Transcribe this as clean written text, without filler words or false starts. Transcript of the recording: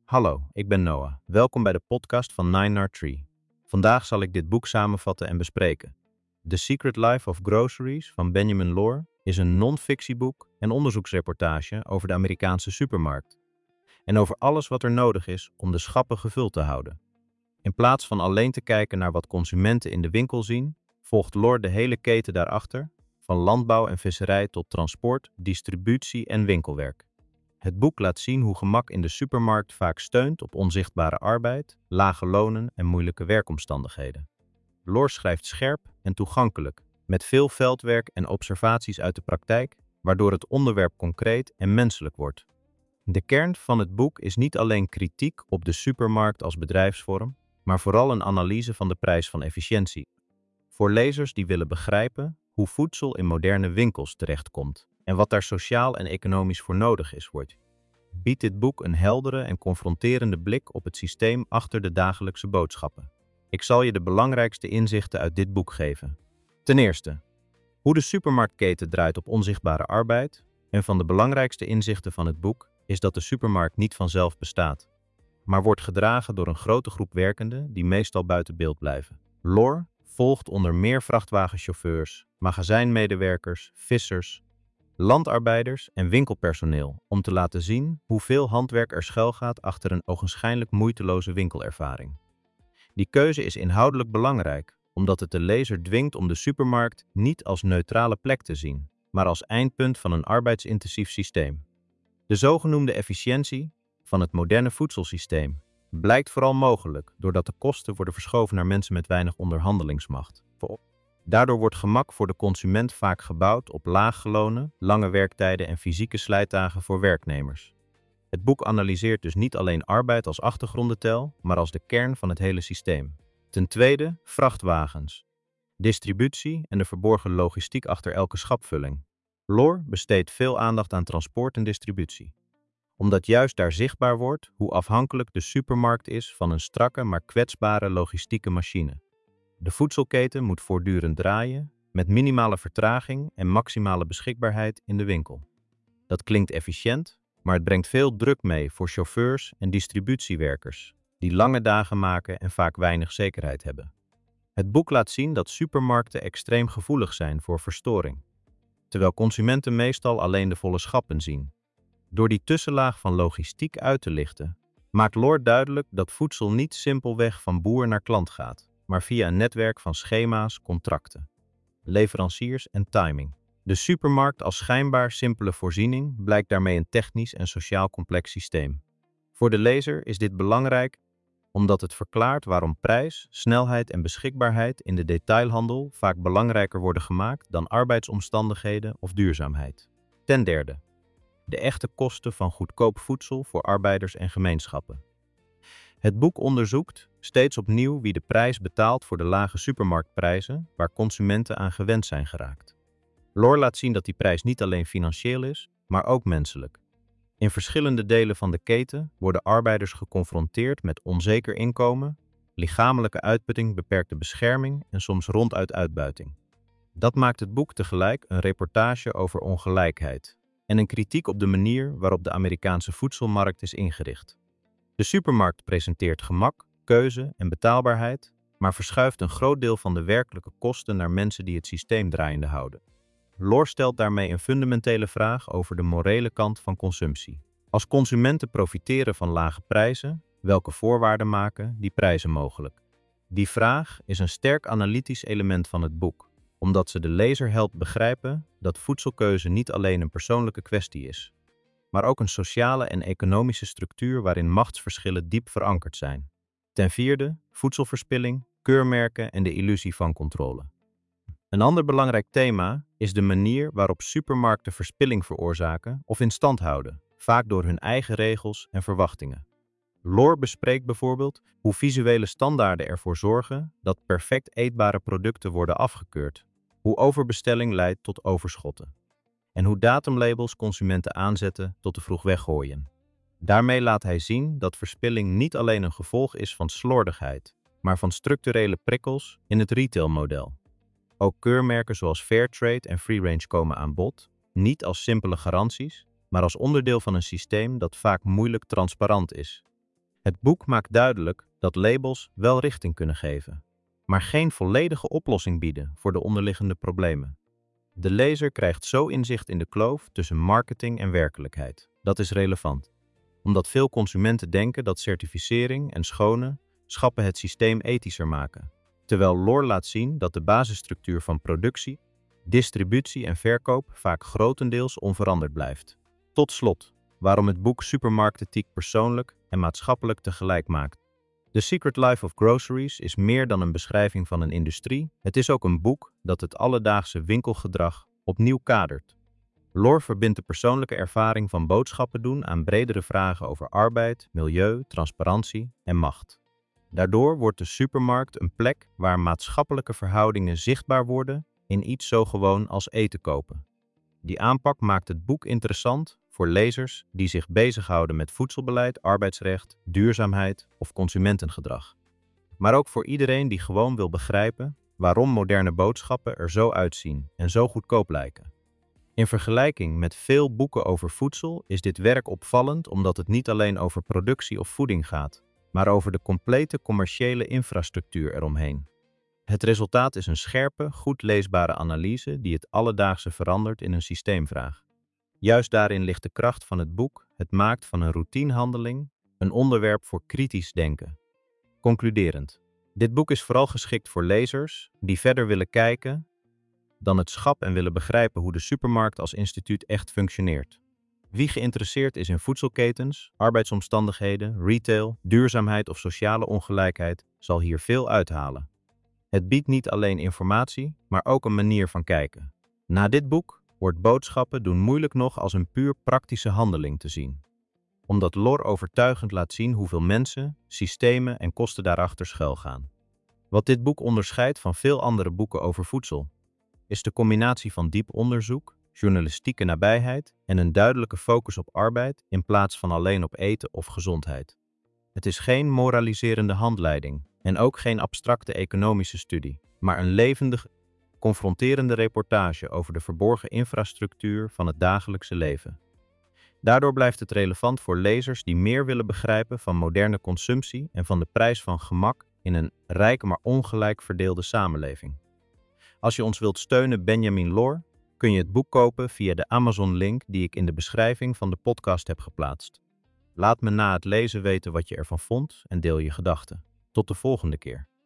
Hallo, ik ben Noah. Welkom bij de podcast van 9R3. Vandaag zal ik dit boek samenvatten en bespreken. The Secret Life of Groceries van Benjamin Lore is een non-fictieboek en onderzoeksreportage over de Amerikaanse supermarkt. En over alles wat er nodig is om de schappen gevuld te houden. In plaats van alleen te kijken naar wat consumenten in de winkel zien, volgt Lore de hele keten daarachter, van landbouw en visserij tot transport, distributie en winkelwerk. Het boek laat zien hoe gemak in de supermarkt vaak steunt op onzichtbare arbeid, lage lonen en moeilijke werkomstandigheden. Lore schrijft scherp en toegankelijk, met veel veldwerk en observaties uit de praktijk, waardoor het onderwerp concreet en menselijk wordt. De kern van het boek is niet alleen kritiek op de supermarkt als bedrijfsvorm, maar vooral een analyse van de prijs van efficiëntie. Voor lezers die willen begrijpen hoe voedsel in moderne winkels terechtkomt en wat daar sociaal en economisch voor nodig is, biedt dit boek een heldere en confronterende blik op het systeem achter de dagelijkse boodschappen. Ik zal je de belangrijkste inzichten uit dit boek geven. Ten eerste, hoe de supermarktketen draait op onzichtbare arbeid. Een van de belangrijkste inzichten van het boek is dat de supermarkt niet vanzelf bestaat, maar wordt gedragen door een grote groep werkenden die meestal buiten beeld blijven. Lore volgt onder meer vrachtwagenchauffeurs, magazijnmedewerkers, vissers, landarbeiders en winkelpersoneel om te laten zien hoeveel handwerk er schuilgaat achter een ogenschijnlijk moeiteloze winkelervaring. Die keuze is inhoudelijk belangrijk, omdat het de lezer dwingt om de supermarkt niet als neutrale plek te zien, maar als eindpunt van een arbeidsintensief systeem. De zogenoemde efficiëntie van het moderne voedselsysteem blijkt vooral mogelijk doordat de kosten worden verschoven naar mensen met weinig onderhandelingsmacht. Daardoor wordt gemak voor de consument vaak gebouwd op lage lonen, lange werktijden en fysieke slijtagen voor werknemers. Het boek analyseert dus niet alleen arbeid als achtergrondentel, maar als de kern van het hele systeem. Ten tweede, vrachtwagens, distributie en de verborgen logistiek achter elke schapvulling. Lore besteedt veel aandacht aan transport en distributie, omdat juist daar zichtbaar wordt hoe afhankelijk de supermarkt is van een strakke maar kwetsbare logistieke machine. De voedselketen moet voortdurend draaien, met minimale vertraging en maximale beschikbaarheid in de winkel. Dat klinkt efficiënt, maar het brengt veel druk mee voor chauffeurs en distributiewerkers, die lange dagen maken en vaak weinig zekerheid hebben. Het boek laat zien dat supermarkten extreem gevoelig zijn voor verstoring, terwijl consumenten meestal alleen de volle schappen zien. Door die tussenlaag van logistiek uit te lichten, maakt Lore duidelijk dat voedsel niet simpelweg van boer naar klant gaat, maar via een netwerk van schema's, contracten, leveranciers en timing. De supermarkt als schijnbaar simpele voorziening blijkt daarmee een technisch en sociaal complex systeem. Voor de lezer is dit belangrijk omdat het verklaart waarom prijs, snelheid en beschikbaarheid in de detailhandel vaak belangrijker worden gemaakt dan arbeidsomstandigheden of duurzaamheid. Ten derde, de echte kosten van goedkoop voedsel voor arbeiders en gemeenschappen. Het boek onderzoekt steeds opnieuw wie de prijs betaalt voor de lage supermarktprijzen waar consumenten aan gewend zijn geraakt. Lore laat zien dat die prijs niet alleen financieel is, maar ook menselijk. In verschillende delen van de keten worden arbeiders geconfronteerd met onzeker inkomen, lichamelijke uitputting, beperkte bescherming en soms ronduit uitbuiting. Dat maakt het boek tegelijk een reportage over ongelijkheid en een kritiek op de manier waarop de Amerikaanse voedselmarkt is ingericht. De supermarkt presenteert gemak, keuze en betaalbaarheid, maar verschuift een groot deel van de werkelijke kosten naar mensen die het systeem draaiende houden. Lore stelt daarmee een fundamentele vraag over de morele kant van consumptie. Als consumenten profiteren van lage prijzen, welke voorwaarden maken die prijzen mogelijk? Die vraag is een sterk analytisch element van het boek, omdat ze de lezer helpt begrijpen dat voedselkeuze niet alleen een persoonlijke kwestie is, maar ook een sociale en economische structuur waarin machtsverschillen diep verankerd zijn. Ten vierde, voedselverspilling, keurmerken en de illusie van controle. Een ander belangrijk thema is de manier waarop supermarkten verspilling veroorzaken of in stand houden, vaak door hun eigen regels en verwachtingen. Lore bespreekt bijvoorbeeld hoe visuele standaarden ervoor zorgen dat perfect eetbare producten worden afgekeurd, hoe overbestelling leidt tot overschotten en hoe datumlabels consumenten aanzetten tot te vroeg weggooien. Daarmee laat hij zien dat verspilling niet alleen een gevolg is van slordigheid, maar van structurele prikkels in het retailmodel. Ook keurmerken zoals Fairtrade en Free Range komen aan bod, niet als simpele garanties, maar als onderdeel van een systeem dat vaak moeilijk transparant is. Het boek maakt duidelijk dat labels wel richting kunnen geven, maar geen volledige oplossing bieden voor de onderliggende problemen. De lezer krijgt zo inzicht in de kloof tussen marketing en werkelijkheid. Dat is relevant, omdat veel consumenten denken dat certificering en schone schappen het systeem ethischer maken, terwijl Lore laat zien dat de basisstructuur van productie, distributie en verkoop vaak grotendeels onveranderd blijft. Tot slot, waarom het boek supermarktethiek persoonlijk en maatschappelijk tegelijk maakt. The Secret Life of Groceries is meer dan een beschrijving van een industrie. Het is ook een boek dat het alledaagse winkelgedrag opnieuw kadert. Lore verbindt de persoonlijke ervaring van boodschappen doen aan bredere vragen over arbeid, milieu, transparantie en macht. Daardoor wordt de supermarkt een plek waar maatschappelijke verhoudingen zichtbaar worden in iets zo gewoon als eten kopen. Die aanpak maakt het boek interessant voor lezers die zich bezighouden met voedselbeleid, arbeidsrecht, duurzaamheid of consumentengedrag. Maar ook voor iedereen die gewoon wil begrijpen waarom moderne boodschappen er zo uitzien en zo goedkoop lijken. In vergelijking met veel boeken over voedsel is dit werk opvallend omdat het niet alleen over productie of voeding gaat, maar over de complete commerciële infrastructuur eromheen. Het resultaat is een scherpe, goed leesbare analyse die het alledaagse verandert in een systeemvraag. Juist daarin ligt de kracht van het boek. Het maakt van een routinehandeling een onderwerp voor kritisch denken. Concluderend. Dit boek is vooral geschikt voor lezers die verder willen kijken dan het schap en willen begrijpen hoe de supermarkt als instituut echt functioneert. Wie geïnteresseerd is in voedselketens, arbeidsomstandigheden, retail, duurzaamheid of sociale ongelijkheid, zal hier veel uithalen. Het biedt niet alleen informatie, maar ook een manier van kijken. Na dit boek wordt boodschappen doen moeilijk nog als een puur praktische handeling te zien. Omdat Lore overtuigend laat zien hoeveel mensen, systemen en kosten daarachter schuilgaan. Wat dit boek onderscheidt van veel andere boeken over voedsel, is de combinatie van diep onderzoek, journalistieke nabijheid en een duidelijke focus op arbeid in plaats van alleen op eten of gezondheid. Het is geen moraliserende handleiding en ook geen abstracte economische studie, maar een levendige, confronterende reportage over de verborgen infrastructuur van het dagelijkse leven. Daardoor blijft het relevant voor lezers die meer willen begrijpen van moderne consumptie en van de prijs van gemak in een rijke maar ongelijk verdeelde samenleving. Als je ons wilt steunen, Benjamin Lore, kun je het boek kopen via de Amazon-link die ik in de beschrijving van de podcast heb geplaatst. Laat me na het lezen weten wat je ervan vond en deel je gedachten. Tot de volgende keer.